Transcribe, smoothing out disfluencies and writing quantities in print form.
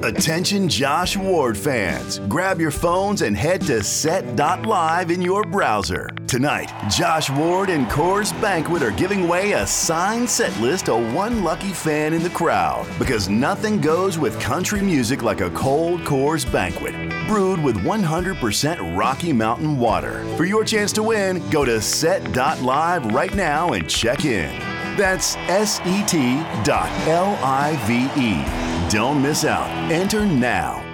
Attention Josh Ward fans, grab your phones and head to set.live in your browser. Tonight, Josh Ward and Coors Banquet are giving away a signed set list to one lucky fan in the crowd, because nothing goes with country music like a cold Coors Banquet, brewed with 100% Rocky Mountain water. For your chance to win, go to set.live right now and check in. That's set.live. Don't miss out. Enter now.